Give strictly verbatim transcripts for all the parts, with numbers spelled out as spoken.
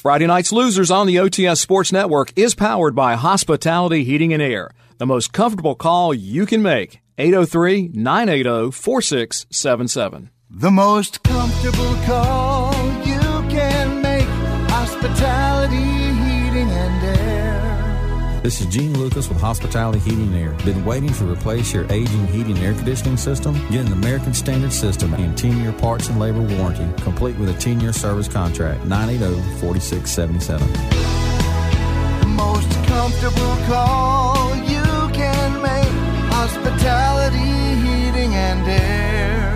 Friday Night's Losers on the O T S Sports Network is powered by Hospitality Heating and Air. The most comfortable call you can make. eight oh three, nine eight oh, four six seven seven. The most comfortable call you can make. Hospitality Heating and Air. This is Gene Lucas with Hospitality Heating and Air. Been waiting to replace your aging heating and air conditioning system? Get an American Standard system and ten-year parts and labor warranty, complete with a ten-year service contract. nine eight zero, four six seven seven. The most comfortable call you can make. Hospitality Heating and Air.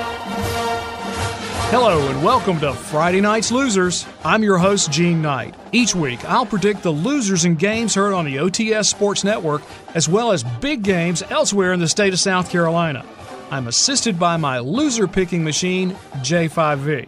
Hello and welcome to Friday Night's Losers. I'm your host, Gene Knight. Each week, I'll predict the losers in games heard on the O T S Sports Network, as well as big games elsewhere in the state of South Carolina. I'm assisted by my loser-picking machine, J five V.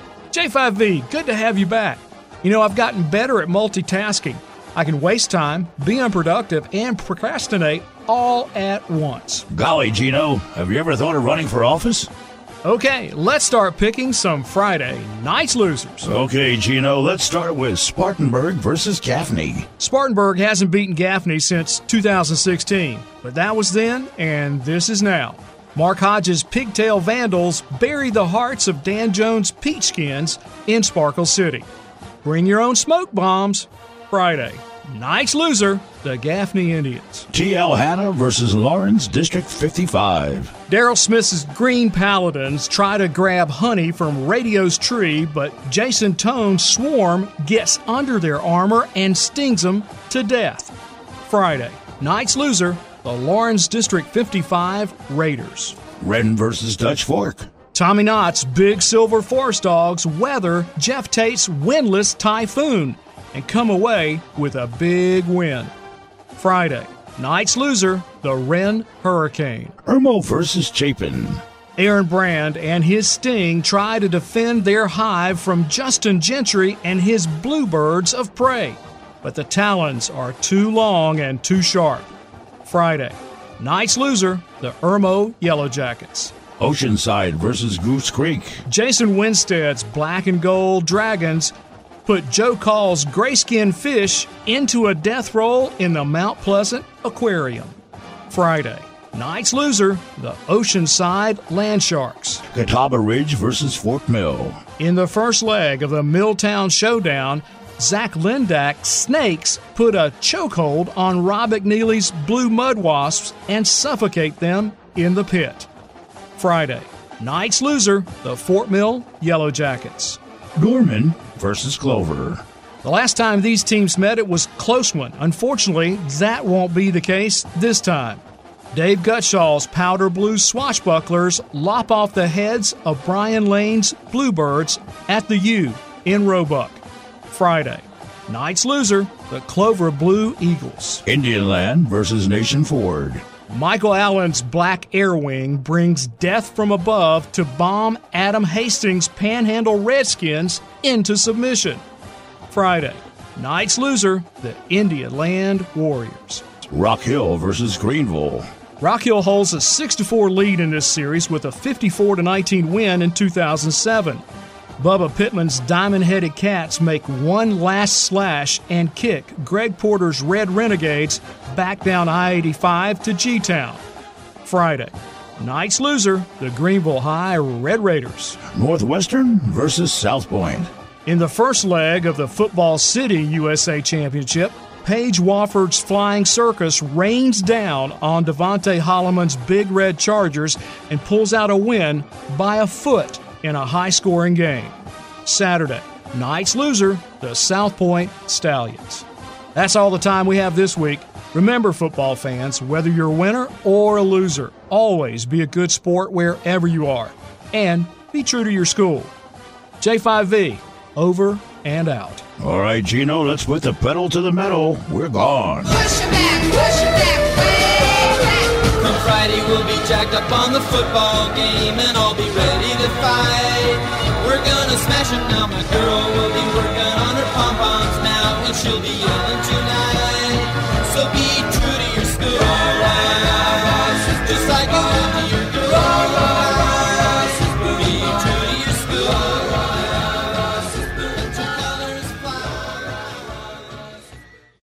J five V, good to have you back. You know, I've gotten better at multitasking. I can waste time, be unproductive, and procrastinate all at once. Golly, Gino, have you ever thought of running for office? Okay, let's start picking some Friday Night's Losers. Okay, Gino, let's start with Spartanburg versus Gaffney. Spartanburg hasn't beaten Gaffney since two thousand sixteen, but that was then, and this is now. Mark Hodges' Pigtail Vandals buried the hearts of Dan Jones' Peachskins in Sparkle City. Bring your own smoke bombs. Friday Night's Loser, the Gaffney Indians. T L Hanna versus Lawrence District fifty-five. Daryl Smith's Green Paladins try to grab honey from Radio's tree, but Jason Tone's Swarm gets under their armor and stings them to death. Friday Night's Loser, the Lawrence District fifty-five Raiders. Redden versus Dutch Fork. Tommy Knott's Big Silver Forest Dogs weather Jeff Tate's windless Typhoon and come away with a big win. Friday Night's Loser, the Wren Hurricane. Irmo versus Chapin. Aaron Brand and his Sting try to defend their hive from Justin Gentry and his Bluebirds of Prey, but the talons are too long and too sharp. Friday Night's Loser, the Irmo Yellow Jackets. Oceanside versus Goose Creek. Jason Winstead's Black and Gold Dragons put Joe Call's Grayskin Fish into a death roll in the Mount Pleasant Aquarium. Friday Night's Loser, the Oceanside Land Sharks. Catawba Ridge versus Fort Mill. In the first leg of the Milltown Showdown, Zach Lindak's Snakes put a chokehold on Rob McNeely's Blue Mud Wasps and suffocate them in the pit. Friday Night's Loser, the Fort Mill Yellow Jackets. Gorman versus Clover. The last time these teams met, it was a close one. Unfortunately, that won't be the case this time. Dave Gutshall's Powder Blue Swashbucklers lop off the heads of Brian Lane's Bluebirds at the U in Roebuck. Friday Night's Loser, the Clover Blue Eagles. Indian Land versus Nation Ford. Michael Allen's Black Air Wing brings death from above to bomb Adam Hastings' Panhandle Redskins into submission. Friday Night's Loser, the Indian Land Warriors. Rock Hill versus Greenville. Rock Hill holds a six to four lead in this series with a fifty-four to nineteen win in two thousand seven. Bubba Pittman's Diamond-Headed Cats make one last slash and kick Greg Porter's Red Renegades back down I eighty-five to G-Town. Friday Night's Loser, the Greenville High Red Raiders. Northwestern versus South Point. In the first leg of the Football City U S A Championship, Paige Wofford's Flying Circus rains down on Devontae Holloman's Big Red Chargers and pulls out a win by a foot in a high-scoring game. Saturday Night's Loser, the South Point Stallions. That's all the time we have this week. Remember, football fans, whether you're a winner or a loser, always be a good sport wherever you are. And be true to your school. J five V, over and out. All right, Gino, let's put the pedal to the metal. We're gone. Push it back, push it back, way back. Come Friday, we'll be jacked up on the football game, and I'll be ready to fight. We're gonna smash it now. My girl will be working on her pom-poms now, and she'll be